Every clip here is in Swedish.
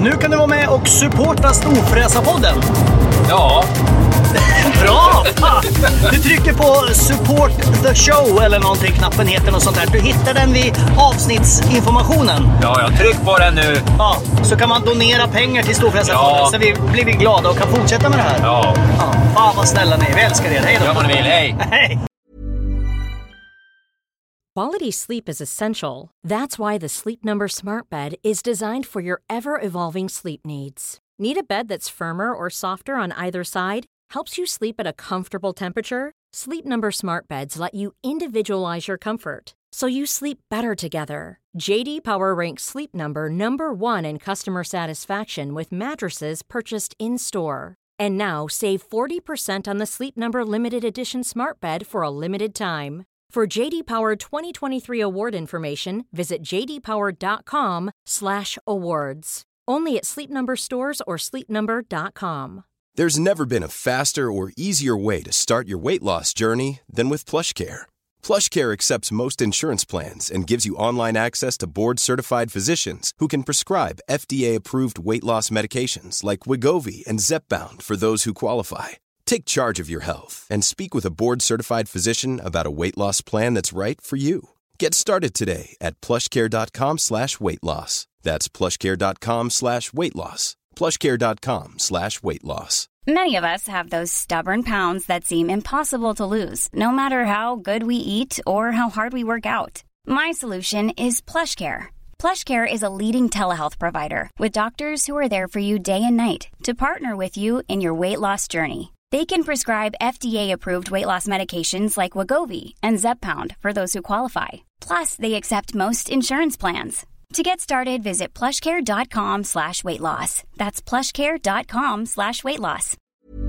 Nu kan du vara med och supporta Storfräsarpodden. Ja. Bra! Du trycker på support the show eller någonting, knappen heter något sånt där. Du hittar den vid avsnittsinformationen. Ja, jag tryck på den nu. Ja, så kan man donera pengar till Storfräsarpodden, så blir vi glada och kan fortsätta med det här. Ja. Fan vad snälla ni är, vi älskar er. Hej då. Gör vad ni vill, hej. Hej. Quality sleep is essential. That's why the Sleep Number Smart Bed is designed for your ever-evolving sleep needs. Need a bed that's firmer or softer on either side? Helps you sleep at a comfortable temperature? Sleep Number Smart Beds let you individualize your comfort, so you sleep better together. JD Power ranks Sleep Number #1 in customer satisfaction with mattresses purchased in-store. And now, save 40% on the Sleep Number Limited Edition Smart Bed for a limited time. For JD Power 2023 award information, visit jdpower.com/awards. Only at Sleep Number stores or sleepnumber.com. There's never been a faster or easier way to start your weight loss journey than with PlushCare. PlushCare accepts most insurance plans and gives you online access to board-certified physicians who can prescribe FDA-approved weight loss medications like Wegovy and Zepbound for those who qualify. Take charge of your health and speak with a board-certified physician about a weight loss plan that's right for you. Get started today at plushcare.com/weightloss. That's plushcare.com/weightloss. plushcare.com/weightloss. Many of us have those stubborn pounds that seem impossible to lose, no matter how good we eat or how hard we work out. My solution is PlushCare. PlushCare is a leading telehealth provider with doctors who are there for you day and night to partner with you in your weight loss journey. They can prescribe FDA-approved weight loss medications like Wegovy and Zepbound for those who qualify. Plus, they accept most insurance plans. To get started, visit plushcare.com/weightloss. That's plushcare.com/weightloss.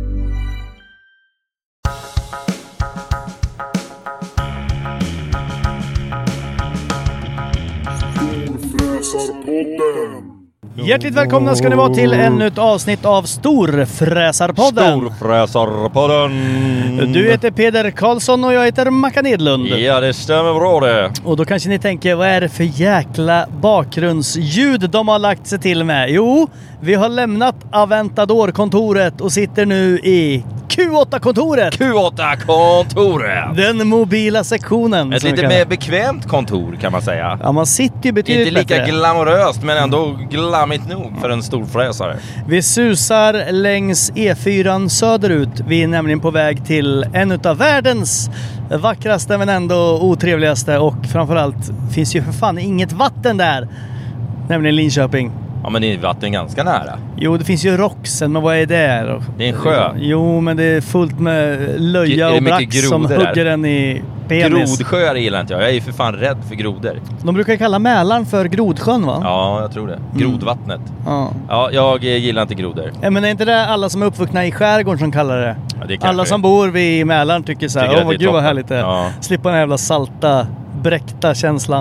Hjärtligt välkomna ska ni vara till ännu ett avsnitt av Storfräsarpodden. Storfräsarpodden. Du heter Peder Karlsson och jag heter Mackan Edlund. Ja, det stämmer bra det. Och då kanske ni tänker, vad är det för jäkla bakgrundsljud de har lagt sig till med? Jo, vi har lämnat Aventador-kontoret och sitter nu i Q8-kontoret. Q8-kontoret. Den mobila sektionen. Ett lite mer bekvämt kontor kan man säga. Ja, man sitter ju betydligt inte lika bättre. Glamoröst, men ändå glammigt nog för en storfräsare. Vi susar längs E4 söderut. Vi är nämligen på väg till en av världens vackraste men ändå otrevligaste, och framförallt finns ju för fan inget vatten där, nämligen Linköping. Ja, men det är vatten ganska nära. Jo, det finns ju Roxen, men vad är det? Det är en sjö. Jo, men det är fullt med löja och brax som hugger den i penis. Grodsjöar gillar inte jag. Jag är ju för fan rädd för grodor. De brukar kalla Mälaren för Grodsjön, va? Ja, jag tror det. Grodvattnet. Ja. Ja, jag gillar inte grodor. Ja, men är inte det alla som är uppvuxna i skärgården som kallar det? Ja, det alla som bor vid Mälaren tycker så här, åh gud vad härligt det är. Ja. Slippa den jävla salta, bräckta känslan.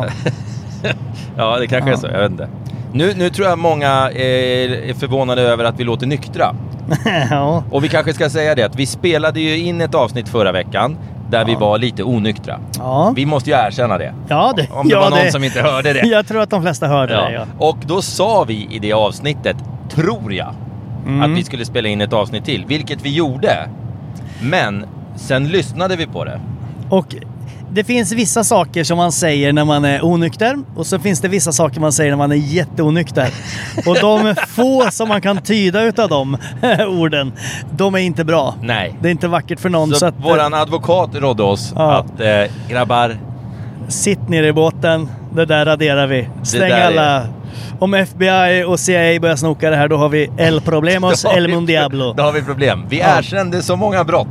Ja, det kanske är så, jag vet inte. Nu tror jag många är förvånade över att vi låter nyktra. Ja. Och vi kanske ska säga det att vi spelade ju in ett avsnitt förra veckan där vi var lite onyktra. Ja. Vi måste ju erkänna det. Ja, det. Om det var någon som inte hörde det. Jag tror att de flesta hörde det, ja. Och då sa vi i det avsnittet, tror jag, att vi skulle spela in ett avsnitt till. Vilket vi gjorde. Men sen lyssnade vi på det. Och det finns vissa saker som man säger när man är onykter, och så finns det vissa saker man säger när man är jätteonykter. Och de få som man kan tyda utav de orden, de är inte bra. Nej. Det är inte vackert för någon. Så att våran advokat rådde oss att grabbar, sitt ner i båten, det där raderar vi. Stäng alla. Om FBI och CIA börjar snoka det här, då har vi el problemos, el mundiablo. Då har vi problem. Vi erkände så många brott.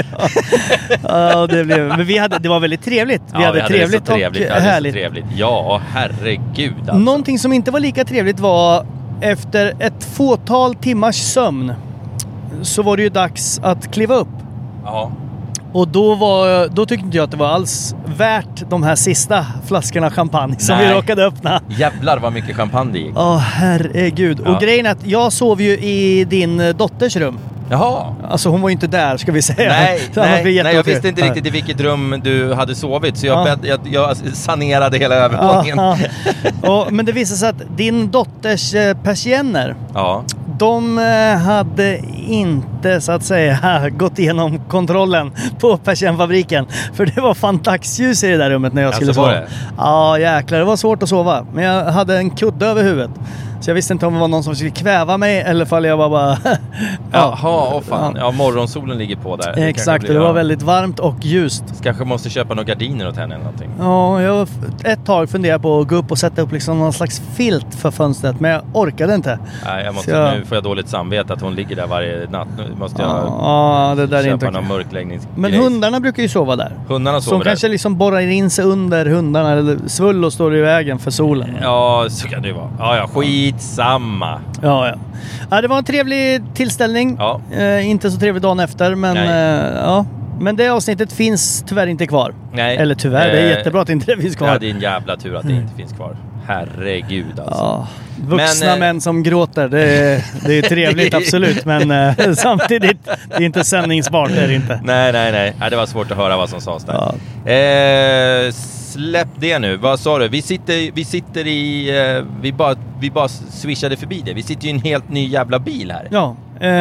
Ja, men det var väldigt trevligt. Vi hade trevligt och härligt. Ja, herregud alltså. Någonting som inte var lika trevligt var efter ett fåtal timmars sömn så var det ju dags att kliva upp. Ja. Och då tyckte inte jag att det var alls värt de här sista flaskorna champagne som vi råkade öppna. Jävlar vad mycket champagne det gick. Herregud. Ja. Och grejen är att jag sov ju i din dotters rum. Jaha. Alltså hon var ju inte där, ska vi säga. Nej, jag visste inte riktigt i vilket rum du hade sovit. Så jag sanerade hela övervåningen. Men det visade sig att din dotters persienner, de hade inte så att säga gått igenom kontrollen på persiennfabriken. För det var fan dagsljus i det där rummet när jag skulle sova. Ja, jäklar, det var svårt att sova. Men jag hade en kudde över huvudet. Så jag visste inte om det var någon som skulle kväva mig eller fall jag var bara... Jaha, fan. Ja, morgonsolen ligger på där. Exakt, det var väldigt varmt och ljust. Kanske måste köpa några gardiner åt henne eller någonting. Ja, jag ett tag funderade på att gå upp och sätta upp liksom någon slags filt för fönstret, men jag orkade inte. Nej, nu får jag dåligt samvete att hon ligger där varje natt. Nu måste jag det där köpa inte någon mörkläggningsgrej. Men hundarna brukar ju sova där. Hundarna sover där. Kanske liksom borrar in sig under hundarna, eller Svullo står i vägen för solen. Ja, så kan det vara. Ja, skitsamma. Ja, det var en trevlig tillställning. Ja. Inte så trevlig dagen efter, men men det avsnittet finns tyvärr inte kvar. Nej. Eller tyvärr, det är jättebra att inte det finns kvar. Ja, det är en jävla tur att det inte finns kvar. Herregud alltså. Ja, vuxna män som gråter, det är trevligt absolut, men samtidigt, det är inte sändningsbart, det är det inte. Nej, det var svårt att höra vad som sades där. Ja. Släpp det nu. Vad sa du? Vi sitter i... Vi bara swishade förbi det. Vi sitter i en helt ny jävla bil här. Ja.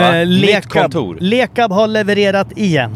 Lekab har levererat igen.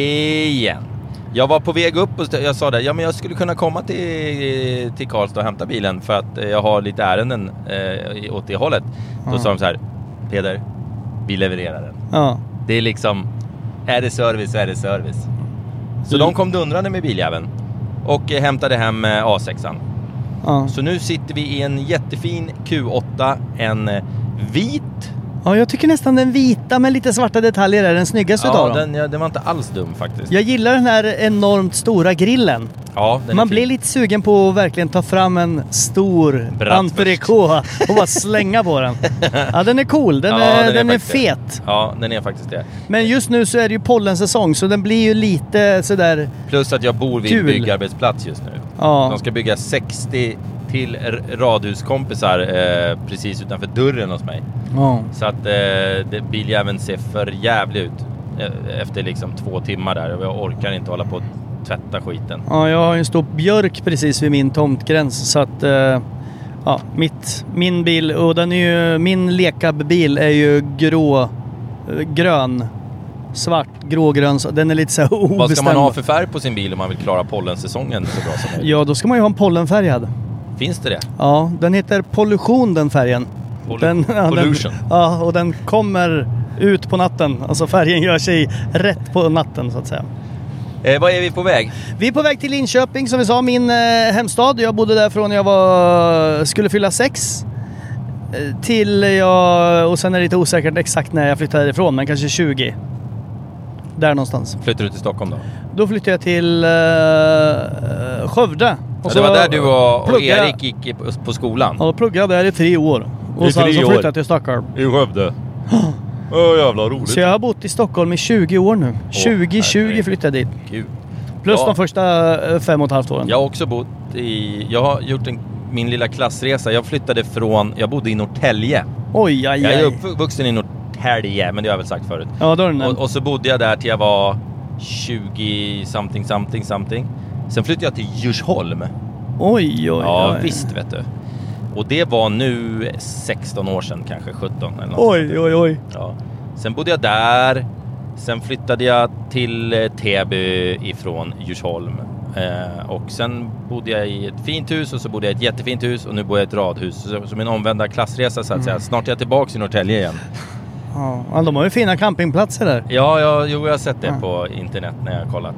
Jag var på väg upp och jag sa det. Ja, men jag skulle kunna komma till Karlstad och hämta bilen för att jag har lite ärenden åt det hållet. Då sa de så här: Peder, vi levererar den. Ja. Det är liksom... Är det service så är det service. Så de kom dundrande med biljäveln och hämtade hem A6an. Så nu sitter vi i en jättefin Q8, en vit. Ja, jag tycker nästan den vita med lite svarta detaljer är den snyggaste utav dem. Den var inte alls dum faktiskt. Jag gillar den här enormt stora grillen. Ja, man blir lite sugen på att verkligen ta fram en stor entrecote och bara slänga på den. Ja, den är cool. Den är fet. Det. Ja, den är faktiskt det. Men just nu så är det ju pollensäsong, så den blir ju lite sådär... Plus att jag bor vid en byggarbetsplats just nu. Ja. De ska bygga 60 till radhuskompisar precis utanför dörren hos mig. Så att biljäveln ser för jävligt ut efter liksom 2 timmar där, och jag orkar inte hålla på att tvätta skiten. Ja, jag har en stor björk precis vid min tomtgräns, så att min bil, och den är ju, min lekabbil är ju grön, svart, grågrön, så den är lite så här obestämd. Vad ska man ha för färg på sin bil om man vill klara pollensäsongen så bra som möjligt? Ja, då ska man ju ha en pollenfärgad. Finns det? Ja, den heter Pollution, den färgen. Pollution. Och den kommer ut på natten. Alltså färgen gör sig rätt på natten, så att säga. Vad är vi på väg? Vi är på väg till Linköping, som vi sa, min hemstad. Jag bodde där från jag skulle fylla 6 till och sen är det lite osäkert exakt när jag flyttade ifrån, men kanske 20. Där någonstans. Flyttade du till Stockholm då? Då flyttade jag till Skövde. Och det var där du och Erik gick på skolan? Ja, då pluggade jag där i 3 år. Och sen så flyttade jag till Stockholm. I Skövde? Jävla roligt. Så jag har bott i Stockholm i 20 år nu. 2020 flyttade jag dit. Gud. Plus de första 5,5 åren. Jag har också bott jag har gjort min lilla klassresa. Jag flyttade jag bodde i Norrtälje. Oj. Jag är uppvuxen i Norrtälje, men det har jag väl sagt förut. Ja, då är det och så bodde jag där till jag var 20 something. Sen flyttade jag till Djursholm. Oj. Ja, visst vet du. Och det var nu 16 år sedan, kanske 17 eller något. Oj. Ja. Sen bodde jag där. Sen flyttade jag till Täby ifrån Djursholm. Och sen bodde jag i ett fint hus, och så bodde jag i ett jättefint hus, och nu bor jag i ett radhus. Så min omvända klassresa, så att säga. Snart är jag tillbaka i Norrtälje igen. Ja, de har ju fina campingplatser där. Ja, jag har sett det på internet när jag har kollat.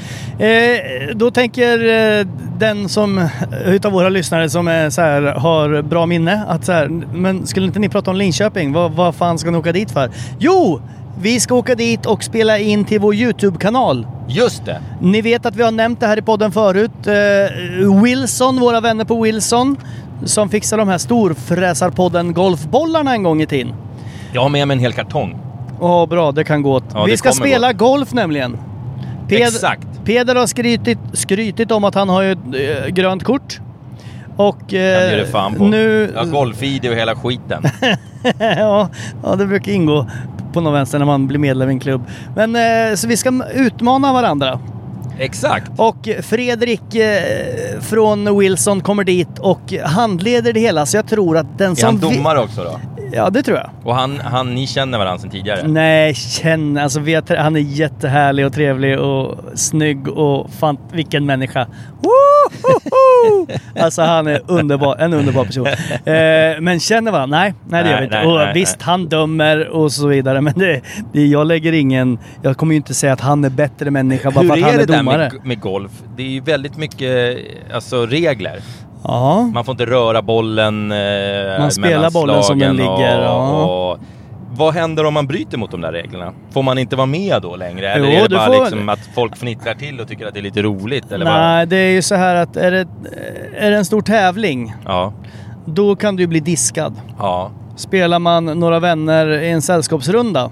Då tänker den som utav våra lyssnare som är så här, har bra minne, att så här, men skulle inte ni prata om Linköping? Vad fan ska ni åka dit för? Jo, vi ska åka dit och spela in till vår YouTube-kanal. Just det. Ni vet att vi har nämnt det här i podden förut. Wilson, våra vänner på Wilson, som fixar de här storfräsarpodden golfbollarna en gång i tiden. Jag har med mig en hel kartong. Bra, det kan gå åt. Vi ska spela golf nämligen. Exakt. Peder har skrytit om att han har ju ett grönt kort. Och det det fan på. Nu... Ja, golf-ID och hela skiten. ja, det brukar ingå. på någon vänster när man blir medlem i en klubb. Men så vi ska utmana varandra. Exakt. Och Fredrik från Wilson kommer dit och handleder det hela. Så jag tror att den som... Är han domare också då? Ja, det tror jag. Och ni känner varandra sedan tidigare? Nej, han är jättehärlig och trevlig och snygg och fan, vilken människa. Woho! Alltså han är en underbar person. Men känner varandra? Nej, det gör vi inte. Och visst, han dömer och så vidare. Men jag lägger jag kommer ju inte säga att han är bättre människa bara för att han är domare. Hur är det där med golf? Det är ju väldigt mycket regler. Ja. Man får inte röra bollen man spelar bollen som den ligger. Och vad händer om man bryter mot de där reglerna? Får man inte vara med då längre? Eller Jo, är det bara liksom att folk fnittrar till och tycker att det är lite roligt? Eller nej, det är ju så här att är det en stor tävling, då kan du bli diskad. Ja. Spelar man några vänner i en sällskapsrunda,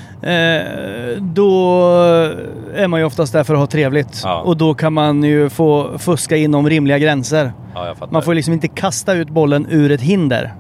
då är man ju oftast där för att ha trevligt. Ja. Och då kan man ju få fuska inom rimliga gränser. Ja, jag fattar. Man får liksom inte kasta ut bollen ur ett hinder.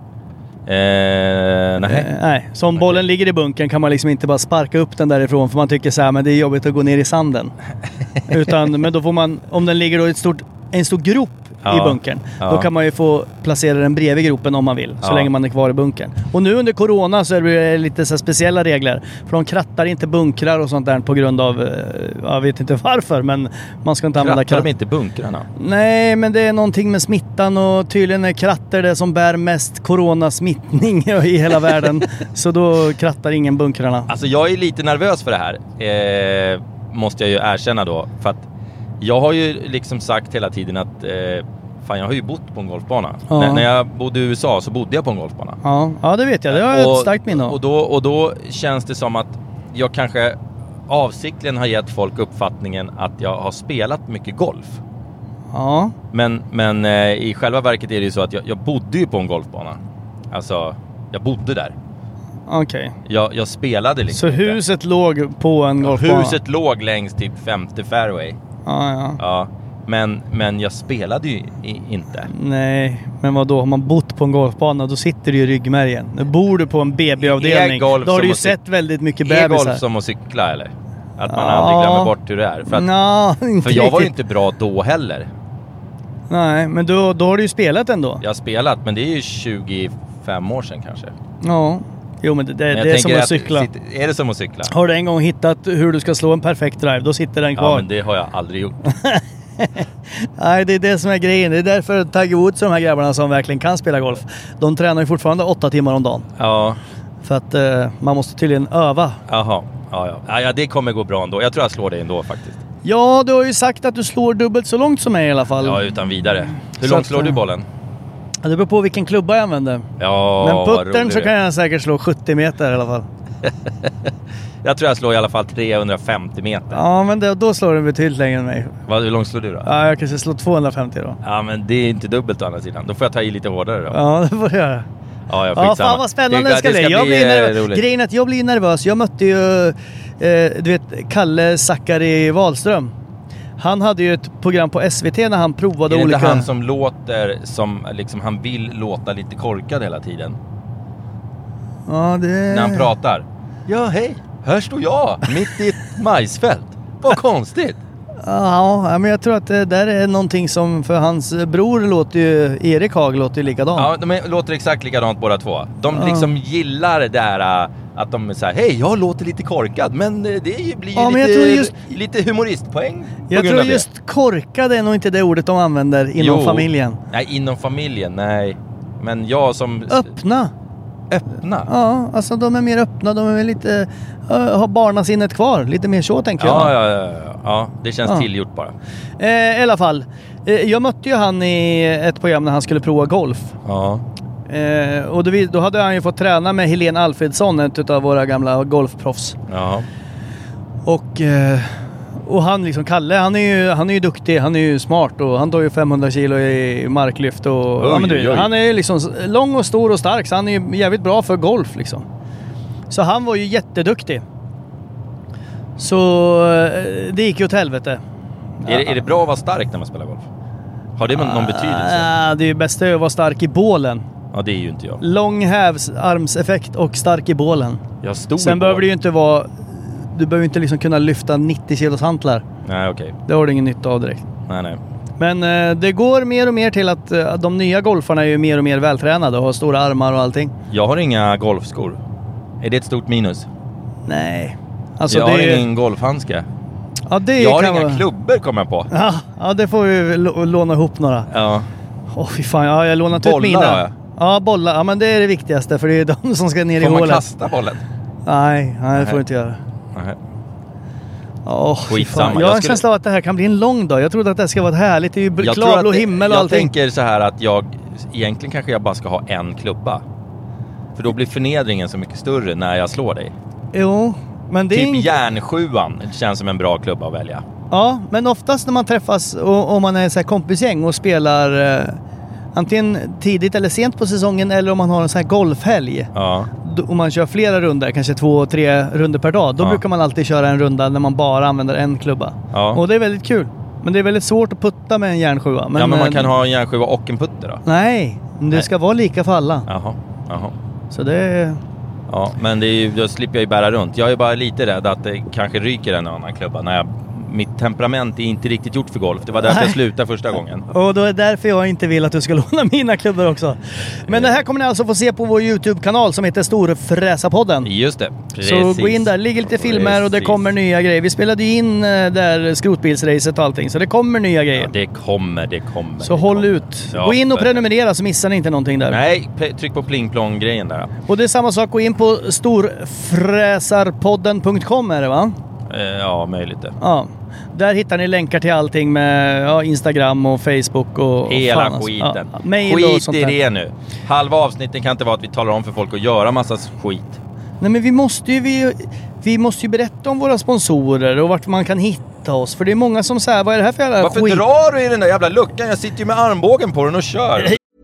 Nej. Så om bollen ligger i bunkern kan man liksom inte bara sparka upp den därifrån, för man tycker så här, men det är jobbigt att gå ner i sanden. Men då får man, om den ligger då i en stor grop i bunkern, då kan man ju få placera den bredvid gropen om man vill, så länge man är kvar i bunkern. Och nu under corona så är det lite så speciella regler, för de krattar inte bunkrar och sånt där på grund av, jag vet inte varför, men man ska inte använda krattar de inte bunkrarna? Nej, men det är någonting med smittan, och tydligen är kratter det som bär mest coronasmittning i hela världen. Så då krattar ingen bunkrarna. Alltså jag är lite nervös för det här, måste jag ju erkänna då, för att jag har ju liksom sagt hela tiden att jag har ju bott på en golfbana. När jag bodde i USA så bodde jag på en golfbana. Ja, det vet jag. Det har jag ett starkt minne av. Och då känns det som att jag kanske avsiktligen har gett folk uppfattningen att jag har spelat mycket golf. Ja. Men i själva verket är det ju så att jag bodde ju på en golfbana. Alltså, jag bodde där. Okej. Jag spelade liksom. Så huset låg på en golfbana? Huset låg längs typ 50 fairway. Ja. Men jag spelade ju inte. Nej, men vad då? Har man bott på en golfbana, då sitter du i ryggmärgen. Nu bor du på en BB-avdelning. Då har du ju sett väldigt mycket bebisar. Är golf som att cykla, eller? Att man aldrig glömmer bort hur det är. För jag var ju inte bra då heller. Nej, men då har du ju spelat ändå. Jag har spelat, men det är ju 25 år sedan kanske. Ja. Jo, men det är som att cykla. Är det som att cykla? Har du en gång hittat hur du ska slå en perfekt drive, då sitter den kvar. Ja, men det har jag aldrig gjort. Nej, det är det som är grejen. Det är därför Tiger Woods och de här grabbarna som verkligen kan spela golf, de tränar ju fortfarande 8 timmar om dagen. Ja. För att man måste tydligen öva. Jaha. Ja, det kommer gå bra ändå. Jag tror jag slår det ändå faktiskt. Ja, du har ju sagt att du slår dubbelt så långt som mig i alla fall. Ja, utan vidare. Hur långt slår du bollen? Ja, det beror på vilken klubba jag använder. Ja, men puttern så kan jag säkert slå 70 meter i alla fall. Jag tror jag slår i alla fall 350 meter. Ja, men då slår du betydligt längre än mig. Hur långt slår du då? Ja, jag kanske slår 250 då. Ja, men det är inte dubbelt å andra sidan. Då får jag ta i lite hårdare då. Ja, det får du göra. Ja, fan vad spännande det ska bli. Grejen är att jag blir nervös. Jag mötte ju du vet, Kalle Zackari Wahlström. Han hade ju ett program på SVT när han provade olika... Är det han som låter som liksom han vill låta lite korkad hela tiden? Ja, det... När han pratar. Ja, hej. Här står jag mitt i ett majsfält. Vad konstigt. Ja, men jag tror att det där är någonting som för hans bror låter ju... Erik Haag låter ju likadant. Ja, de låter exakt likadant båda två. De liksom gillar det där... Att de är så här, hej, jag låter lite korkad, men det blir ju lite humoristpoäng. Jag tror just korkad är nog inte det ordet de använder inom familjen. Nej, inom familjen, nej. Men jag som... Öppna? Ja, alltså de är mer öppna, de är lite... har barnasinnet kvar, lite mer så tänker jag. Ja, det känns tillgjort bara. I alla fall, jag mötte ju han i ett program när han skulle prova golf. Ja. Och då hade han ju fått träna med Helene Alfredsson, ett av våra gamla golfproffs. Ja. Och han liksom, Kalle, han är ju duktig, han är ju smart och han tar ju 500 kilo i marklyft och han är ju liksom lång och stor och stark, så han är ju jävligt bra för golf liksom. Så han var ju jätteduktig. Så det gick ju åt helvete. Är det bra att vara stark när man spelar golf? Har det någon betydelse? Det är ju bäst att vara stark i bålen. Ja, det är ju inte jag. Lång hävsarmseffekt och stark i bålen. Jag stod Sen behöver det ju inte vara... Du behöver inte liksom kunna lyfta 90 kilos hantlar. Nej, okej. Det har du ingen nytta av direkt. Nej. Men det går mer och mer till att de nya golfarna är ju mer och mer vältränade och har stora armar och allting. Jag har inga golfskor. Är det ett stort minus? Nej. Alltså jag har ingen golfhandske. Ja, det jag har kan inga klubbor, kommer jag på. Ja, det får vi låna ihop några. Ja. Fy fan, ja, jag lånat ut mina. Bollar har jag. Ja, bollar. Ja, men det är det viktigaste, för det är de som ska ner i hålet. Får man kasta bollen? Nej, det får du inte göra. Nej. Skitsamma. Jag har en känsla av att det här kan bli en lång dag. Jag trodde att det ska vara härligt. Det är ju klarblå himmel och allting. Jag tänker så här att egentligen kanske jag bara ska ha en klubba. För då blir förnedringen så mycket större när jag slår dig. Jo, men det typ järnsjuan känns som en bra klubba att välja. Ja, men oftast när man träffas och man är så här kompisgäng och spelar antingen tidigt eller sent på säsongen, eller om man har en så här golfhelg. Ja. Om man kör flera runder, kanske 2-3 runder per dag, då brukar man alltid köra en runda när man bara använder en klubba. Ja. Och det är väldigt kul. Men det är väldigt svårt att putta med en järnsjua. Men man kan ha en järnsjua och en putter då? Nej, det ska vara lika för alla. Jaha. Så det... Ja, men då slipper jag ju bära runt. Jag är bara lite rädd att det kanske ryker en annan klubba. Mitt temperament är inte riktigt gjort för golf. Det var därför jag slutade första gången. Och då är därför jag inte vill att du ska låna mina klubbor också. Men det här kommer ni alltså få se på vår YouTube-kanal som heter Storfräsarpodden. Just det, precis. Så gå in där, ligger lite filmer och det kommer nya grejer. Vi spelade ju in där skrotbilsracet och allting, så det kommer nya grejer. Ja, det kommer. Så håll ut. Ja, gå in och prenumerera så missar ni inte någonting där. Nej, tryck på pling-plong-grejen där. Och det är samma sak, gå in på storfräsarpodden.com är det, va? Ja, möjligt det. Ja. Där hittar ni länkar till allting med Instagram och Facebook och hela fan, skiten. Ja, mail skit och sånt i där. det nu. Halva avsnitten kan inte vara att vi talar om för folk att göra massa skit. Nej, men vi måste ju berätta om våra sponsorer och vart man kan hitta oss. För det är många som säger, vad är det här för jävla Varför skit? drar du i den där jävla luckan? Jag sitter ju med armbågen på den och kör.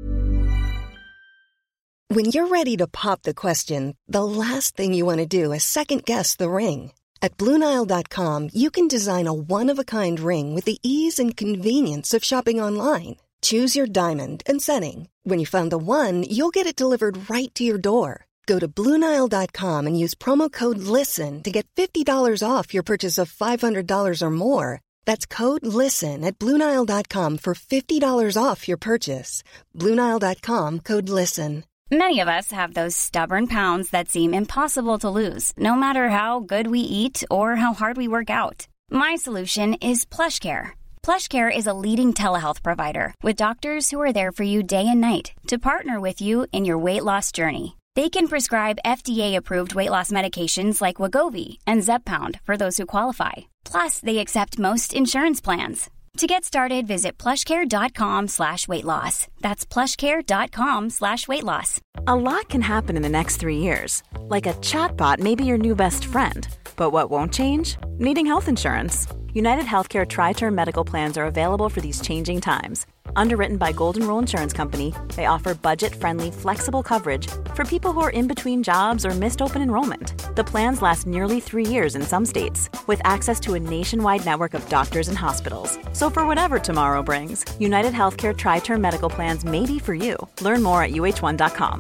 When you're ready to pop the question, the last thing you want to do is second guess the ring. At BlueNile.com, you can design a one-of-a-kind ring with the ease and convenience of shopping online. Choose your diamond and setting. When you find the one, you'll get it delivered right to your door. Go to BlueNile.com and use promo code LISTEN to get $50 off your purchase of $500 or more. That's code LISTEN at BlueNile.com for $50 off your purchase. BlueNile.com, code LISTEN. Many of us have those stubborn pounds that seem impossible to lose, no matter how good we eat or how hard we work out. My solution is PlushCare. PlushCare is a leading telehealth provider with doctors who are there for you day and night to partner with you in your weight loss journey. They can prescribe FDA-approved weight loss medications like Wegovy and Zepbound for those who qualify. Plus, they accept most insurance plans. To get started, visit plushcare.com/weightloss. That's plushcare.com/weightloss. A lot can happen in the next 3 years. Like a chatbot may be your new best friend. But what won't change? Needing health insurance. United Healthcare Tri-Term Medical Plans are available for these changing times. Underwritten by Golden Rule Insurance Company, they offer budget-friendly, flexible coverage for people who are in between jobs or missed open enrollment. The plans last nearly 3 years in some states, with access to a nationwide network of doctors and hospitals. So for whatever tomorrow brings, United Healthcare Tri-Term Medical Plans may be for you. Learn more at uh1.com.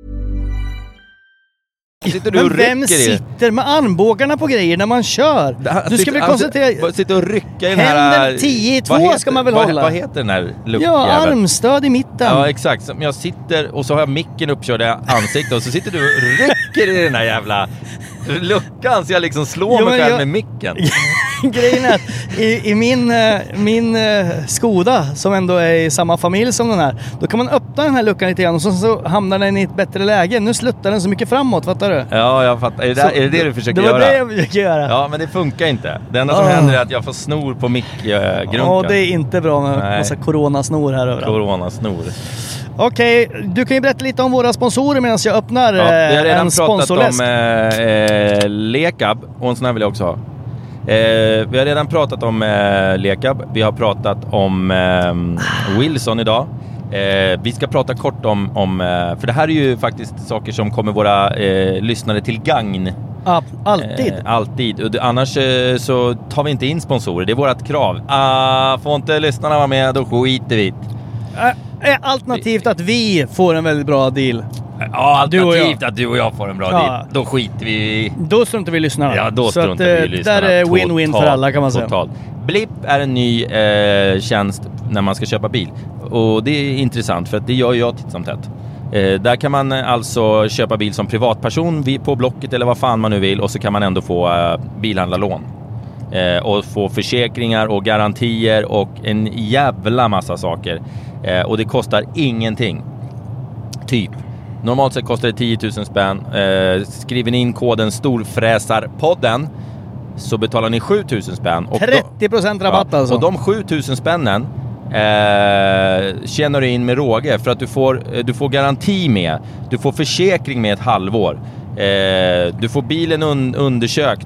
Men vem sitter med armbågarna på grejer när man kör? Du ska väl koncentrera... Sitter och rycka i den här... Händen 10-2 ska man väl hålla? Vad heter den här luckjäveln? Ja, armstöd i mitten. Ja, exakt. Jag sitter och så har jag micken uppkörd i ansiktet och så sitter du och rycker i den här jävla luckan så jag liksom slår mig själv med micken. Grejen är att i min Skoda, som ändå är i samma familj som den här, då kan man öppna den här luckan lite grann och så hamnar den i ett bättre läge. Nu sluttar den så mycket framåt, fattar du? Ja, jag fattar. Är det du försöker göra? Det var det jag försöker göra. Ja, men det funkar inte. Det enda som händer är att jag får snor på mickgrunkan. Ja, det är inte bra med massa coronasnor här överallt. Coronasnor. Okej, du kan ju berätta lite om våra sponsorer medan jag öppnar vi har redan en sponsorläsk. pratat om Lekab, och en sån här vill jag också ha. Vi har redan pratat om Lekab. Vi har pratat om Wilson idag. Vi ska prata kort om för det här är ju faktiskt saker som kommer våra lyssnare till gagn. Alltid. Alltid. Annars så tar vi inte in sponsorer. Det är vårt krav. Får inte lyssnarna vara med, då skiter vi. Alternativt att vi får en väldigt bra deal. Ja, alternativt att du och jag får en bra deal. Då skiter vi i... Då struntar vi lyssnarna. Ja, då struntar vi i lyssnarna. Där är win-win för alla, kan man säga. Totalt. Blipp är en ny tjänst när man ska köpa bil. Och det är intressant för att det gör jag titt som tätt. Där kan man alltså köpa bil som privatperson på Blocket eller vad fan man nu vill. Och så kan man ändå få bilhandlarlån. Och få försäkringar och garantier och en jävla massa saker. Och det kostar ingenting. Typ. Normalt sett kostar det 10 000 spänn. Skriver ni in koden Storfräsarpodden så betalar ni 7 000 spänn. Och 30% rabatt alltså. Och de 7 000 spännen tjänar du in med råge. För att du får garanti med. Du får försäkring med ett halvår. Du får bilen undersökt.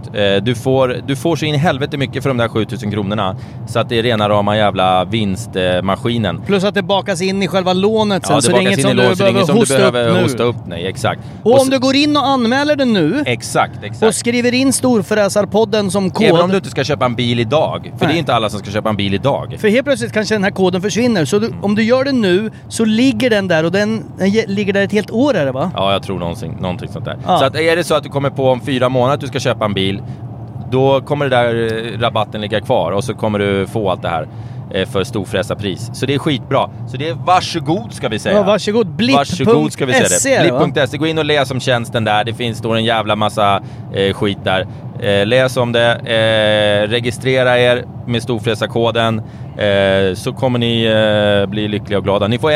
Du får så in i helvete mycket för de där 7 000 kronorna. Så att det är rena rama jävla vinstmaskinen. Plus att det bakas in i själva lånet sen. Ja, så det är inget som du behöver hosta upp nu. Nej, exakt. Och om du går in och anmäler den nu. Exakt. Och skriver in Storfräsarpodden som kod. Även om du inte ska köpa en bil idag. För det är inte alla som ska köpa en bil idag. För helt plötsligt kanske den här koden försvinner. Så om du gör det nu så ligger den där. Och den ligger där ett helt år, är det va? Ja, jag tror någonting sånt där. Så att är det så att du kommer på om 4 månader att du ska köpa en bil, då kommer det där rabatten ligga kvar och så kommer du få allt det här för storfräsarpris. Så det är skitbra. Så det är varsågod ska vi säga. Ja, varsågod. Blipp.se. Blipp.se. Gå in och läs om tjänsten där. Det står en jävla massa skit där. Läs om det. Registrera er med storfräsarkoden. Så kommer ni bli lyckliga och glada. Ni får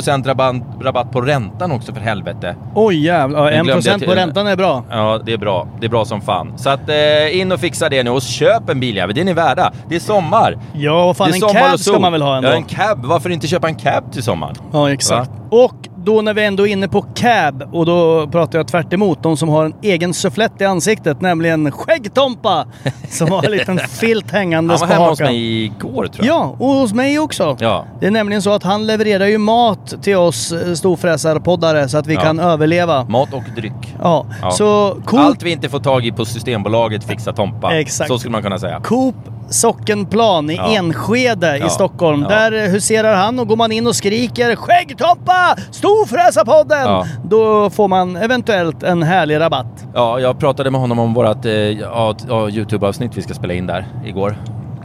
1% rabatt på räntan också, för helvete. Oj jävlar, 1% på räntan är bra. Ja, det är bra. Det är bra som fan. Så att in och fixa det nu och köp en bil. Det är ni värda. Det är sommar. Ja, vad fan, en cab ska man väl ha ändå. Ja, en cab. Varför inte köpa en cab till sommaren? Ja, exakt. Va? Och då när vi ändå är inne på cab, och då pratar jag tvärt emot de som har en egen sufflett i ansiktet, nämligen Skäggtompa, som har en liten filt hängandes på hakan. Han var hemma hos mig igår, tror jag. Ja, och hos mig också. Ja. Det är nämligen så att han levererar ju mat till oss storfräsarpoddare så att vi kan överleva. Mat och dryck. Ja. Så Coop... Allt vi inte får tag i på Systembolaget fixar Tompa. Exakt. Så skulle man kunna säga. Coop Sockenplan i Enskede i Stockholm. Där huserar han, och går man in och skriker Skäggtompa, Storfräsarpodden, då får man eventuellt en härlig rabatt. Ja, jag pratade med honom om vårat YouTube-avsnitt vi ska spela in där igår.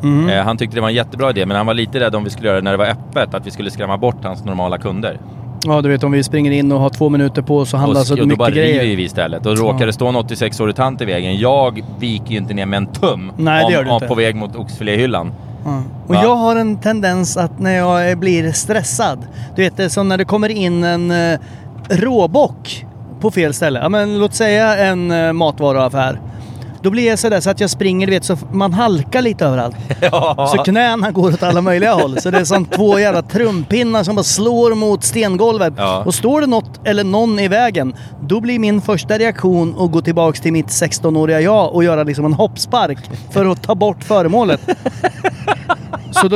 Han tyckte det var en jättebra idé, men han var lite rädd om vi skulle göra det när det var öppet, att vi skulle skrämma bort hans normala kunder. Ja, du vet, om vi springer in och har 2 minuter på oss och handlar så mycket bara grejer. Och då bara vi istället. Och råkar det stå en 86-årig tant i vägen. Jag viker ju inte ner med en tum. Nej, det gör du inte. På väg mot oxfiléhyllan. Och jag har en tendens att när jag blir stressad, du vet, det är som när det kommer in en råbock på fel ställe. Ja, men låt säga en matvaruaffär. Då blir jag sådär så att jag springer, du vet, så man halkar lite överallt. Så knäna går åt alla möjliga håll. Så det är som 2 jävla trumpinnar som bara slår mot stengolvet. Och står det något eller någon i vägen, då blir min första reaktion att gå tillbaks till mitt 16-åriga jag och göra liksom en hoppspark för att ta bort föremålet. Så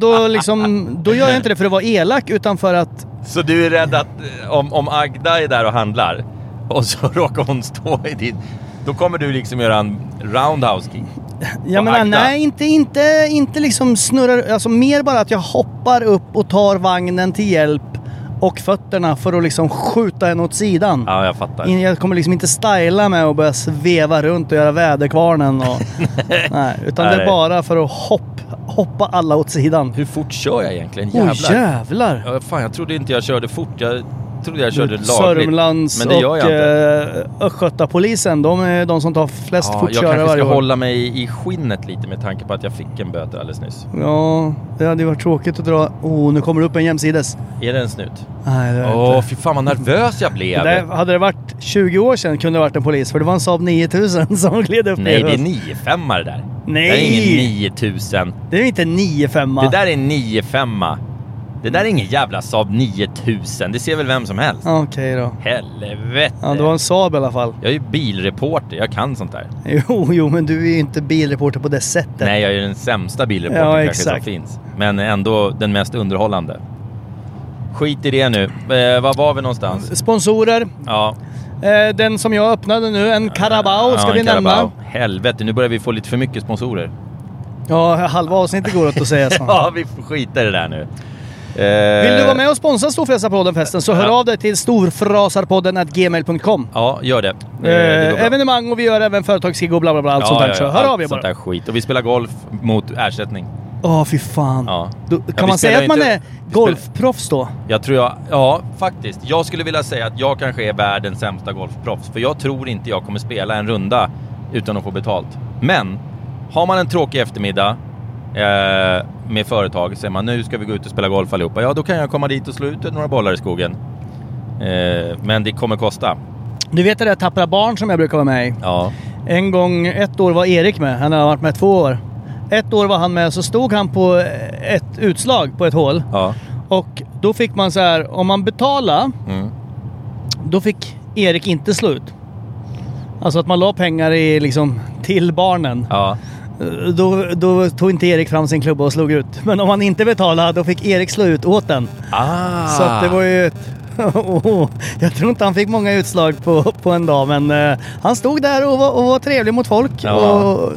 då gör jag inte det för att vara elak, utan för att... Så du är rädd att om Agda är där och handlar och så råkar hon stå i din... Då kommer du liksom göra en roundhouse kick. Ja, men nej, inte liksom snurrar, alltså mer bara att jag hoppar upp och tar vagnen till hjälp och fötterna för att liksom skjuta en åt sidan. Ja, jag fattar. Jag kommer liksom inte styla med och börja sveva runt och göra väderkvarnen och nej, utan det är bara för att hoppa alla åt sidan. Hur fort kör jag egentligen? Jävlar. Jävlar. Ja, fan, jag trodde inte jag körde fort. Jag trodde jag körde lagligt. Sörmlands men det gör jag inte. Östgötapolisen, de är de som tar flest fortkörare varje år. Jag kanske ska hålla mig i skinnet lite med tanke på att jag fick en böter alldeles nyss. Ja, det hade varit tråkigt att dra. Nu kommer det upp en jämsides. Är det en snut? Nej, det är inte. Fy fan vad nervös jag blev. Hade det varit 20 år sedan kunde det varit en polis, för det var en Saab 9000 som gled upp. Nej, det är 9-5 det där. Nej. Det är ingen 9000. Det är inte 9-5. Det där är 9-5. Det där är ingen jävla Saab 9000. Det ser väl vem som helst. Okej då. Helvete. Ja, det var en Saab i alla fall. Jag är ju bilreporter. Jag kan sånt där. Jo, men du är ju inte bilreporter på det sättet. Nej, jag är den sämsta bilreporter kanske som finns. Men ändå den mest underhållande. Skit i det nu. Var var vi någonstans? Sponsorer. Ja. Den som jag öppnade nu, en Carabao ska vi nämna. Helvete, nu börjar vi få lite för mycket sponsorer. Ja, halva avsnittet går åt att säga så. Ja, vi får skita i det där nu. Vill du vara med och sponsra Storfräsarpodden festen så hör av dig till storfrasarpodden@gmail.com. Ja, gör det. Evenemang och vi gör även företagsgig och bla bla bla. Allt sånt där. Så hör av er bara. Sånt där skit. Och vi spelar golf mot ersättning. Fy fan. Ja. Kan man säga att man är golfproffs då? Ja, faktiskt. Jag skulle vilja säga att jag kanske är världens sämsta golfproffs. För jag tror inte jag kommer spela en runda utan att få betalt. Men har man en tråkig eftermiddag med företag, säger man nu ska vi gå ut och spela golf allihopa. Ja, då kan jag komma dit och slå ut några bollar i skogen. Men det kommer kosta. Du vet det där Tappra barn som jag brukar vara med i? Ja. En gång, ett år var Erik med. Han har varit med 2 år. Ett år var han med, så stod han på ett utslag på ett hål. Ja. Och då fick man så här, om man betalade, då fick Erik inte slå ut. Alltså att man la pengar i, liksom, till barnen. Ja. Då tog inte Erik fram sin klubba och slog ut. Men om man inte betalade, då fick Erik slå ut åt den. Så att det var ju jag tror inte han fick många utslag på en dag. Men han stod där och var trevlig mot folk. Ja.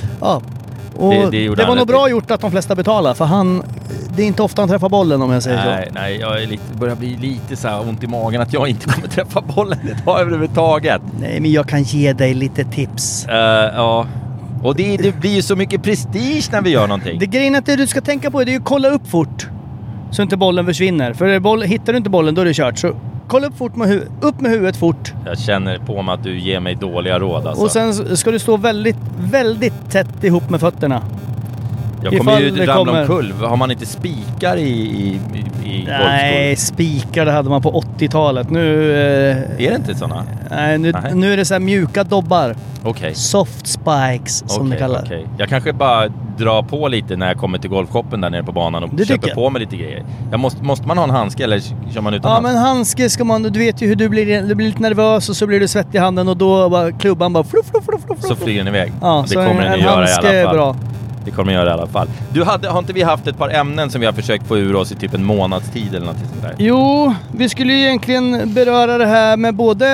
Och det var nog bra gjort att de flesta betalar. För det är inte ofta han träffar bollen, om jag säger så. Nej, jag börjar bli lite så här ont i magen att jag inte kommer träffa bollen idag överhuvudtaget. Nej, men jag kan ge dig lite tips. Ja. Och det blir ju så mycket prestige när vi gör någonting. Det grejen att det du ska tänka på är att kolla upp fort. Så inte bollen försvinner. För hittar du inte bollen, då är det kört. Så kolla upp fort upp med huvudet fort. Jag känner på mig att du ger mig dåliga råd alltså. Och sen ska du stå väldigt, väldigt tätt ihop med fötterna. Jag kommer ju ramla omkull. Har man inte spikar i golfskor? Nej, spikar det hade man på 80-talet. Nu är det inte såna? Nej, nu är det så här mjuka dobbar. Okay. Soft spikes som det kallas. Okay. Jag kanske bara drar på lite när jag kommer till golfshoppen där nere på banan och köper på mig lite grejer. Måste man ha en handske eller kör man utan handske? Ja, men handske ska man... Du vet ju hur du blir lite nervös och så blir du svett i handen och då bara klubban bara fluff. Så flyger den iväg. Ja, det kommer den göra i alla fall. Är bra. Det kommer jag göra i alla fall. Har inte vi haft ett par ämnen som vi har försökt få ur oss i typ en månads tid eller något sånt där? Jo, vi skulle ju egentligen beröra det här med både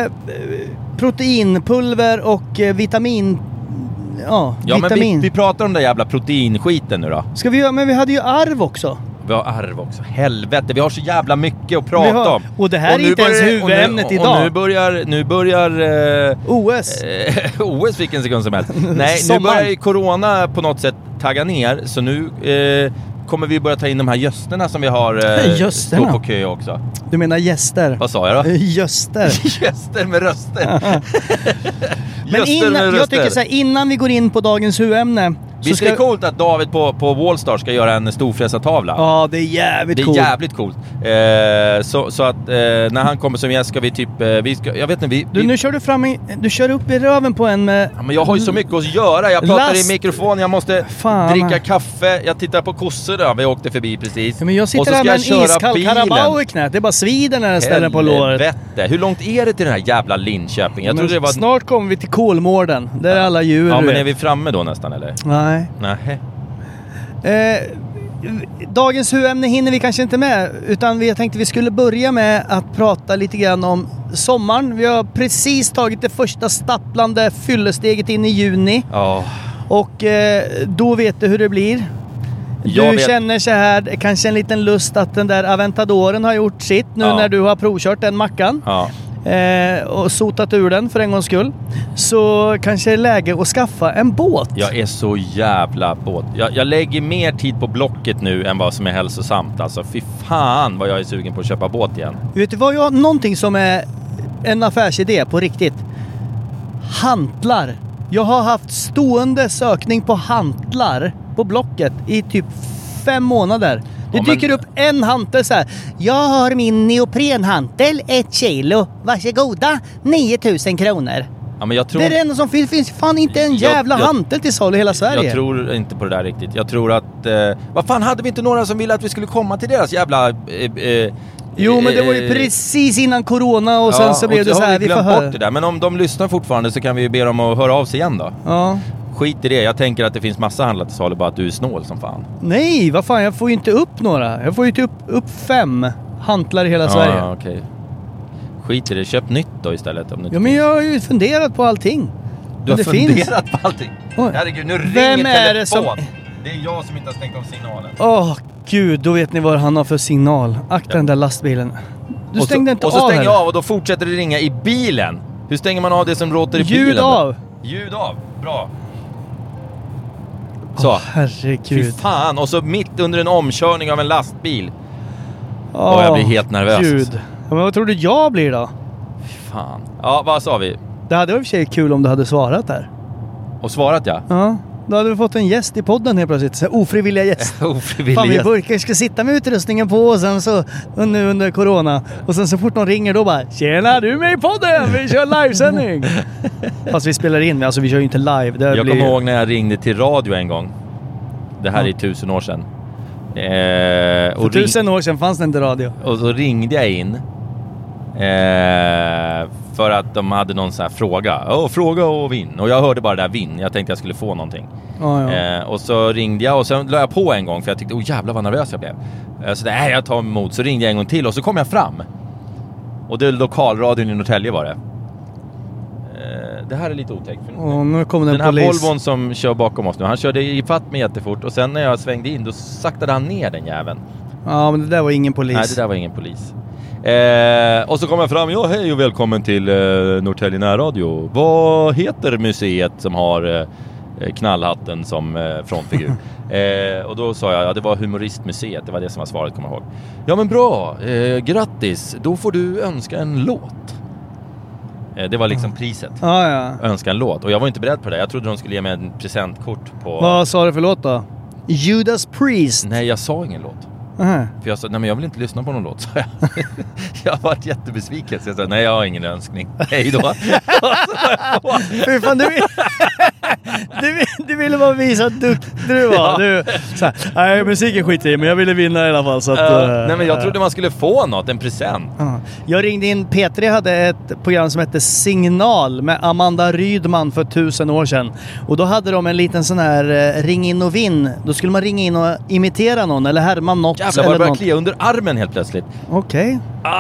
proteinpulver och vitamin. Ja, vitamin. Men vi pratar om den jävla proteinskiten nu då. Ska vi göra? Men vi hade ju arv också. Vi har arv också. Helvete, vi har så jävla mycket att prata om. Och det här är inte ens huvudämnet idag. Och nu börjar OS. OS fick en sekund som helst. Nej, nu börjar ju corona på något sätt tagga ner. Så nu kommer vi börja ta in de här gästerna som vi har stå på kö också. Du menar gäster? Vad sa jag då? Gäster. Gäster med röster. Men jag tycker så här, innan vi går in på dagens huvudämne. Visst är det coolt att David på Wallstar ska göra en storfräsartavla? Ja, det är jävligt coolt. Det är jävligt coolt. Så att när han kommer som gäst ska vi typ... jag vet inte, nu kör du kör upp i röven på en med... Ja, men jag har ju så mycket att göra. Jag pratar i mikrofon, jag måste dricka kaffe. Jag tittar på kossor där, vi åkte förbi precis. Ja, men jag sitter där med en iskall Carabao i knät. Det är bara svider när den ställer på låret. Hur långt är det till den här jävla Linköping? Jag trodde det var... Snart kommer vi till Kolmården. Där är alla djur. Ja, men är vi framme då nästan, eller? Nej. Dagens huvudämne hinner vi kanske inte med, utan jag tänkte vi skulle börja med att prata lite grann om sommaren. Vi har precis tagit det första stapplande fyllesteget in i juni. Och då vet du hur det blir. Du känner så här, kanske en liten lust att den där Aventadoren har gjort sitt nu när du har provkört den mackan. Och sotat ur den för en gångs skull. Så kanske det är läge att skaffa en båt. Jag är så jävla båt. Jag lägger mer tid på Blocket nu än vad som är hälsosamt. Alltså fy fan vad jag är sugen på att köpa båt igen. Vet du vad någonting som är en affärsidé på riktigt? Hantlar. Jag har haft stående sökning på hantlar på Blocket i typ 5 månader. Det dyker upp en hantel så här. Jag har min neoprenhantel, 1 kilo. Varsågoda, 9,000 kronor. Ja, men jag tror... Det är det enda som finns fan inte en jävla hantel till salu i hela Sverige. Jag tror inte på det där riktigt. Jag tror att... vad fan, hade vi inte några som ville att vi skulle komma till deras jävla... Jo, men det var ju precis innan corona och sen så blev det så här. Vi får bort det där. Men om de lyssnar fortfarande så kan vi ju be dem att höra av sig igen då. Ja. Skit i det. Jag tänker att det finns massa handlar till salu, bara att du är snål som fan. Nej, vad fan, jag får ju inte upp några. Jag får ju typ upp 5 hantlar i hela Sverige. Ja, okej. Skit i det. Köp nytt då istället. Om du men jag har ju funderat på allting. Du har funderat på allting? Oj. Herregud, nu ringer Vem är telefon. det som... Det är jag som inte har stängt av signalen. gud, då vet ni vad han har för signal. Akta den där lastbilen. Du stängde inte av. Och så stänger jag här. av och då fortsätter det ringa i bilen. Hur stänger man av det som låter i bilen? Ljud av. Ljud av, bra. Så. Herregud. Fy fan, och så mitt under en omkörning av en lastbil. Jag blir helt nervös. Gud. Ja, men vad tror du jag blir då? Fy fan. Ja, vad sa vi? Det hade varit i och för sig kul om du hade svarat där. Och svarat, ja. Ja, då hade vi fått en gäst i podden helt plötsligt. Så ofrivilliga gäst. Ofrivillig Fan, vi gäst. burkar ska sitta med utrustningen på och sen så nu under corona. Och sen så fort någon ringer då bara tjena, du är med i podden, vi kör livesändning. Fast vi spelar in, alltså vi kör ju inte live. Det Jag kommer ihåg när jag ringde till radio en gång. Det här är 1000 år sedan. För 1000 år sedan fanns det inte radio. Och så ringde jag in. För att de hade någon sån här fråga. Fråga och vinn. Och jag hörde bara det där vinn. Jag tänkte jag skulle få någonting. Och så ringde jag och sen la jag på en gång. För jag tyckte, jävlar vad nervös jag blev. Så där, jag tar emot. Så ringde jag en gång till och så kom jag fram. Och det är lokalradion i Norrtälje var det. Det här är lite otäckt. Nu kommer den här polis. Volvon som kör bakom oss nu. Han körde i fatt mig jättefort. Och sen när jag svängde in då saktade han ner den jäveln. Ja, men det där var ingen polis. Nej, det där var ingen polis. Och så kom jag fram. Hej och välkommen till Norrtälje närradio. Vad heter museet som har knallhatten som frontfigur? Och då sa jag, det var Humoristmuseet. Det var det som var svaret, kommer jag ihåg. Ja men bra, grattis. Då får du önska en låt. Det var liksom priset. Önska en låt. Och jag var inte beredd på det. Jag trodde de skulle ge mig en presentkort på... Vad sa du för låt då? Judas Priest? Nej, jag sa ingen låt. För jag sa, nej men jag vill inte lyssna på någon låt, sa jag. Jag har varit jättebesviken. Så jag sa, nej jag har ingen önskning. Hej då. Fy fan, du ville bara visa att du var. Ja. Du, såhär, nej musiken skiter i, men jag ville vinna i alla fall. Så att, nej men jag trodde man skulle få något, en present. Jag ringde in, P3 hade ett program som hette Signal med Amanda Rydman för 1000 år sedan. Och då hade de en liten sån här ring in och vinn. Då skulle man ringa in och imitera någon eller härma något. Jävlar, bara började klia under armen helt plötsligt. Okej.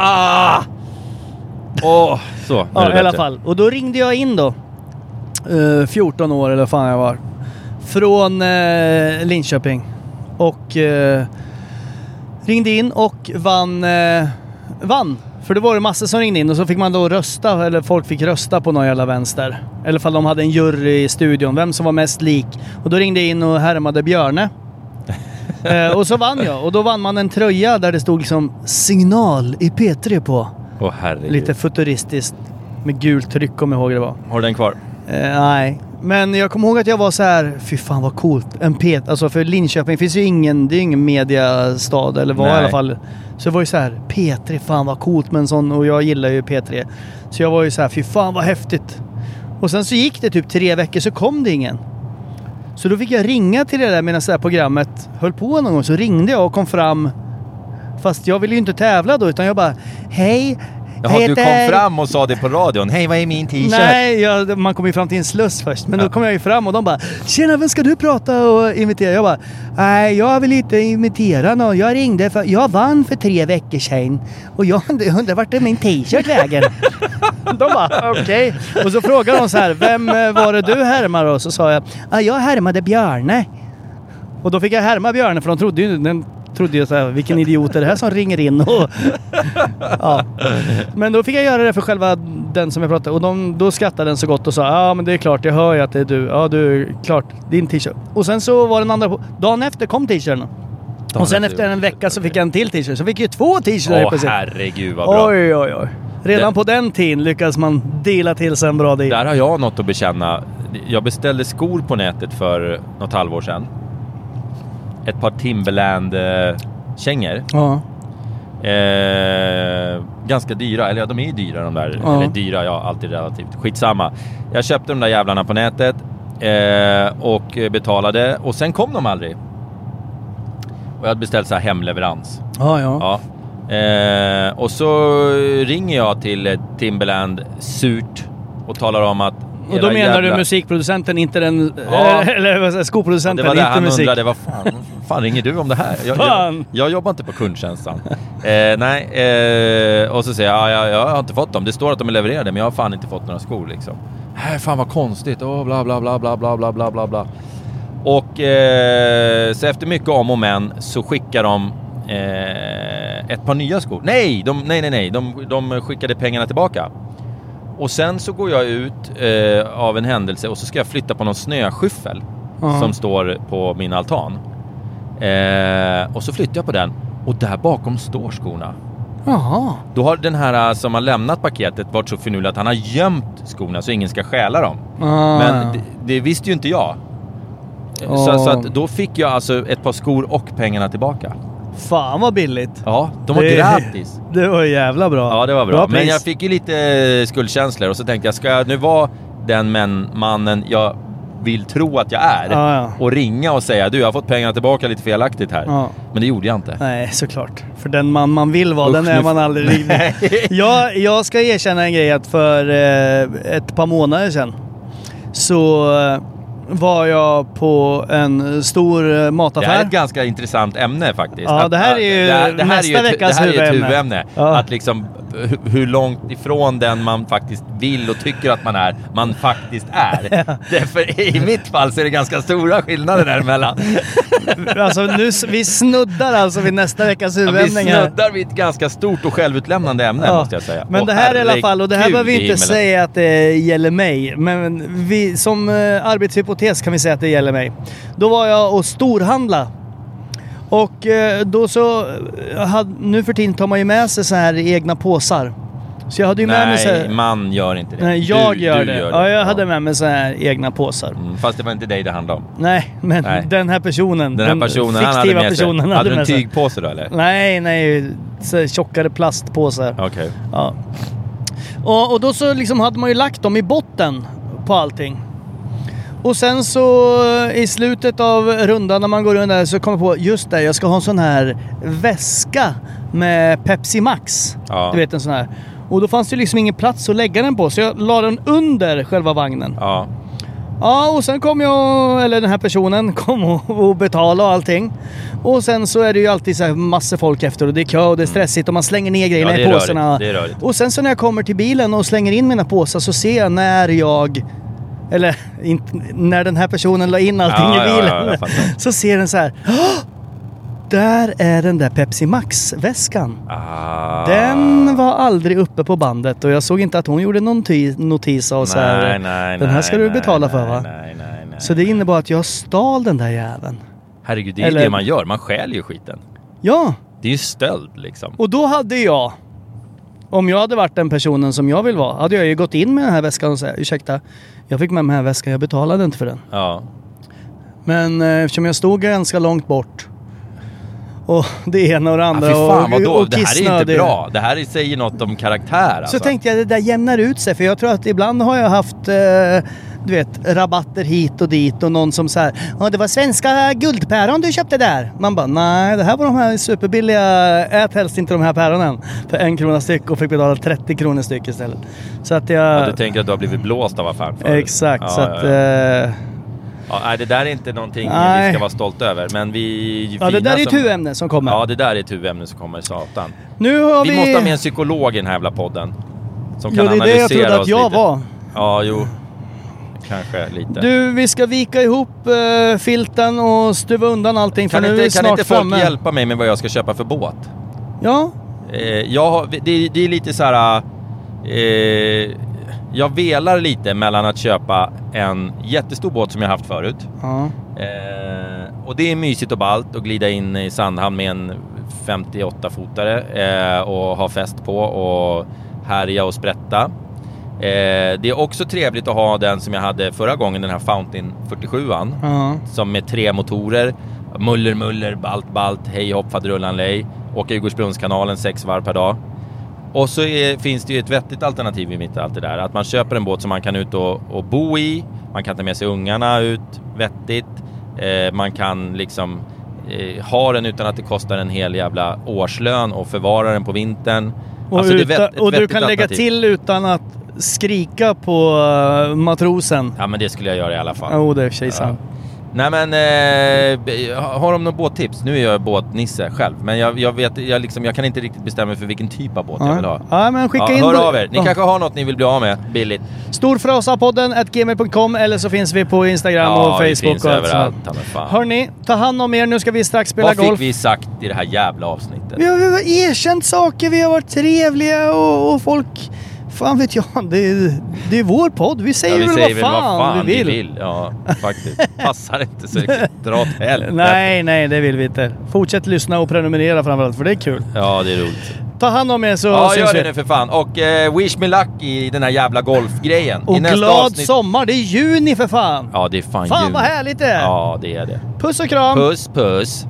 Så. Ja, i alla fall. Och då ringde jag in då. 14 år eller vad fan jag var. Från Linköping. Och ringde in och vann. För det var det massor som ringde in och så fick man då rösta, eller folk fick rösta på någon jävla vänster. Eller fall de hade en jury i studion, vem som var mest lik. Och då ringde jag in och härmade Björne. Och så vann jag. Och då vann man en tröja där det stod liksom Signal i P3 på. Herregud. Lite futuristiskt med gult tryck, om jag ihåg det var. Har du den kvar? Nej. Men jag kommer ihåg att jag var så här, fy fan vad coolt. Alltså för Linköping finns ju det är ingen mediastad eller var i alla fall. Så det var ju så här, P3, fan vad coolt med en sån, och jag gillar ju P3. Så jag var ju så här, fy fan vad häftigt. Och sen så gick det typ 3 veckor så kom det ingen. Så då fick jag ringa till det där medan det här programmet höll på någon gång. Så ringde jag och kom fram. Fast jag ville ju inte tävla då, utan jag bara, hej. Jaha, du kom fram och sa det på radion. Hej, vad är min t-shirt? Nej, man kom ju fram till en sluss först. Men då kom jag ju fram och de bara, tjena, vem ska du prata och imitera? Jag bara, nej, jag vill inte imitera någon. Jag ringde för jag vann för 3 veckor sedan. Och jag undrar vart är min t-shirt vägen? De bara, okej. Och så frågade de så här, vem var det du härmade? Och så sa jag härmade Björne. Och då fick jag härma Björne, för de trodde ju så här, vilken idiot är det här som ringer in och ja. Men då fick jag göra det för själva den som jag pratade, och då skrattade den så gott och sa, ja men det är klart, jag hör ju att det är du. Ja, du, klart, din t-shirt. Och sen så var den andra dagen efter kom t-shirten. Och sen efter en vecka så fick jag en till t-shirt. Så fick jag 2 t-shirts. Herregud vad bra. Oj. Redan på den tiden lyckas man dela till sig en bra deal. Där har jag något att bekänna. Jag beställde skor på nätet för något halvår sedan. Ett par Timberland-kängor. Ja. Ganska dyra. Eller ja, de är ju dyra de där. Ja. Eller dyra, ja, alltid relativt. Skitsamma. Jag köpte de där jävlarna på nätet. Och betalade. Och sen kom de aldrig. Och jag hade beställt så här hemleverans. Ja. Och så ringer jag till Timberland surt och talar om att... Och då menar du musikproducenten, inte den... eller skoproducenten, det var inte han musik. Undrade, vad fan ringer du om det här? Jag jobbar inte på kundtjänsten. Och så säger jag har inte fått dem. Det står att de är levererade, men jag har fan inte fått några skor liksom. Fan vad konstigt. Bla bla bla bla bla bla bla bla bla. Och så efter mycket om och men så skickar de ett par nya skor. Nej, de skickade pengarna tillbaka. Och sen så går jag ut av en händelse och så ska jag flytta på någon snöskyffel som står på min altan. Och så flyttar jag på den och där bakom står skorna. Jaha. Då har den här som har lämnat paketet varit så finurlig att han har gömt skorna så ingen ska stjäla dem. Men det visste ju inte jag. Så att då fick jag alltså ett par skor och pengarna tillbaka. Fan vad billigt. Ja, de var gratis. Det var jävla bra. Ja, det var bra. Men jag fick ju lite skuldkänslor och så tänkte jag, ska jag nu vara den mannen jag vill tro att jag är och ringa och säga, du, jag har fått pengarna tillbaka lite felaktigt här. Men det gjorde jag inte. Nej, såklart. För den man vill vara, den är man aldrig riktigt. Jag ska erkänna en grej att för ett par månader sedan så var jag på en stor mataffär. Det här är ett ganska intressant ämne faktiskt. Ja, det här är ju nästa veckas huvudämne. Att liksom hur långt ifrån den man faktiskt vill och tycker att man faktiskt är. Därför i mitt fall så är det ganska stora skillnader däremellan. Alltså vi snuddar alltså vid nästa veckas huvudämne. Vi snuddar vid ett ganska stort och självutlämnande ämne måste jag säga. Men det här i alla fall, och det här behöver vi inte säga att det gäller mig. Men vi som arbetshypotes kan vi säga att det gäller mig. Då var jag och storhandla. Och då så nu för tiden tar man ju med sig så här egna påsar. Så jag hade ju med mig så här, man gör inte det. Nej, jag gör det. Ja, jag hade med mig så här egna påsar. Fast det var inte dig det handlade om. Nej, men den här personen, den fiktiva personen hade du en tygpåse då eller? Nej, så tjockare plastpåsar. Okej. Ja. Och då så liksom hade man ju lagt dem i botten på allting. Och sen så i slutet av rundan när man går runt där så kommer jag på, just det, jag ska ha en sån här väska med Pepsi Max. Ja. Du vet, en sån här. Och då fanns det liksom ingen plats att lägga den på, så jag la den under själva vagnen. Ja. Ja, och sen kom den här personen kom och betala och allting. Och sen så är det ju alltid så här massor folk efter och det är kö och det är stressigt och man slänger ner grejerna i påsarna. Det är rörigt. Och sen så när jag kommer till bilen och slänger in mina påsar så ser jag när den här personen la in allting i bilen så ser den så här, där är den där Pepsi Max-väskan. Den var aldrig uppe på bandet och jag såg inte att hon gjorde någon notis av så här, den här ska du betala för va? Nej. Så det innebar att jag stal den där jäveln. Herregud, det är det man gör, man stjäl ju skiten. Ja. Det är ju stöld liksom. Och då hade jag, om jag hade varit den personen som jag vill vara, hade jag ju gått in med den här väskan och sagt, ursäkta, jag fick med den här väskan, jag betalade inte för den. Ja. Men eftersom jag stod ganska långt bort och det ena och det andra och det här är inte bra. Det här säger något om karaktär alltså. Så tänkte jag, det där jämnar ut sig, för jag tror att ibland har jag haft du vet, rabatter hit och dit och någon som så här, det var svenska guldpäron du köpte där. Man bara, nej, det här var de här superbilliga, ät helst inte de här päronen för 1 krona styck och fick betala 30 kronor styck istället. Så att du tänker att du har blivit blåst av affären för. Exakt, så att nej, det där är inte någonting vi ska vara stolt över. Men vi det där är ett huvudämne som kommer. Ja, det där är ett huvudämne som kommer, satan. Nu har vi måste ha med en psykolog i den här jävla podden som kan det är analysera det jag trodde att jag lite. var. Ja, jo. Kanske lite. Du, vi ska vika ihop filten och stuva undan allting. Kan inte folk hjälpa mig med vad jag ska köpa för båt? Ja. Det är lite så här. Jag velar lite mellan att köpa en jättestor båt som jag haft förut. Och det är mysigt och ballt att glida in i Sandhamn med en 58-fotare och ha fest på och härja och sprätta. Det är också trevligt att ha den som jag hade förra gången, den här Fountain 47an som med 3 motorer, muller, balt, hej hopp, faderullan lej, åka Djurgårdsbrunnskanalen 6 varv per dag. Och så finns det ju ett vettigt alternativ i mitt allt det där, att man köper en båt som man kan ut och bo i, man kan ta med sig ungarna ut vettigt, man kan liksom ha den utan att det kostar en hel jävla årslön och förvara den på vintern. Och, alltså, och du kan lägga till utan att skrika på matrosen. Ja, men det skulle jag göra i alla fall. Det är för sig sant. Nej men, har de någon båttips? Nu är jag båtnisse själv, men jag kan inte riktigt bestämma för vilken typ av båt jag vill ha. Ja, men skicka in. Hör av er. Ni kanske har något ni vill bli av med, billigt. Storfrasapodden@gmail.com, eller så finns vi på Instagram och Facebook. Finns och överallt. Hörni, ta hand om er. Nu ska vi strax spela golf. Vad fick vi sagt i det här jävla avsnittet? Vi har erkänt saker, vi har varit trevliga och folk... Fan vet jag, det är vår podd. Vi säger väl vad fan vi vill. Ja, faktiskt. Passar inte så dra åt helvete. Nej, det vill vi inte. Fortsätt lyssna och prenumerera framförallt, för det är kul. Ja, det är roligt. Ta hand om er så ja, syns gör vi. det nu för fan. Och wish me luck i den här jävla golfgrejen. Och i nästa glad avsnitt... sommar, det är juni för fan. Ja, det är fan juni. Vad härligt det är. Ja, det är det. Puss och kram. Puss.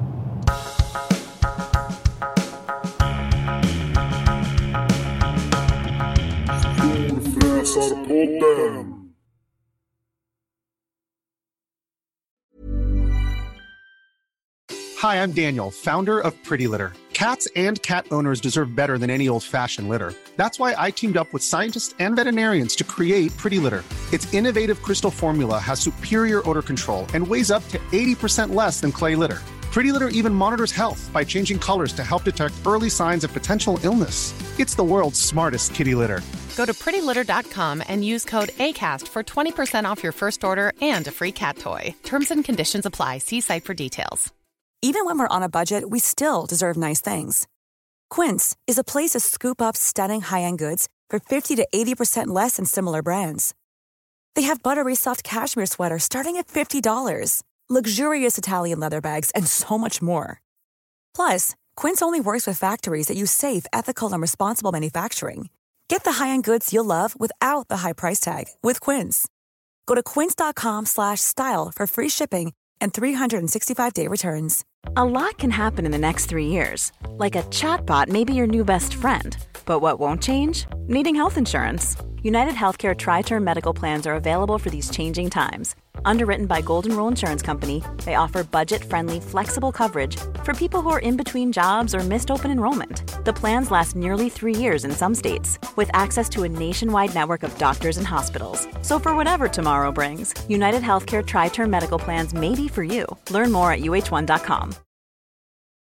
Hi, I'm Daniel, founder of Pretty Litter. Cats and cat owners deserve better than any old-fashioned litter. That's why I teamed up with scientists and veterinarians to create Pretty Litter. Its innovative crystal formula has superior odor control and weighs up to 80% less than clay litter. Pretty Litter even monitors health by changing colors to help detect early signs of potential illness. It's the world's smartest kitty litter. Go to prettylitter.com and use code ACAST for 20% off your first order and a free cat toy. Terms and conditions apply. See site for details. Even when we're on a budget, we still deserve nice things. Quince is a place to scoop up stunning high-end goods for 50 to 80% less than similar brands. They have buttery soft cashmere sweaters starting at $50, luxurious Italian leather bags, and so much more. Plus, Quince only works with factories that use safe, ethical, and responsible manufacturing. Get the high-end goods you'll love without the high price tag with Quince. Go to quince.com/style for free shipping and 365-day returns. A lot can happen in the next 3 years. Like a chatbot may be your new best friend. But what won't change? Needing health insurance. United Healthcare Tri-Term Medical Plans are available for these changing times. Underwritten by Golden Rule Insurance Company, they offer budget-friendly, flexible coverage for people who are in between jobs or missed open enrollment. The plans last nearly 3 years in some states, with access to a nationwide network of doctors and hospitals. So for whatever tomorrow brings, United Healthcare Tri-Term Medical Plans may be for you. Learn more at uh1.com.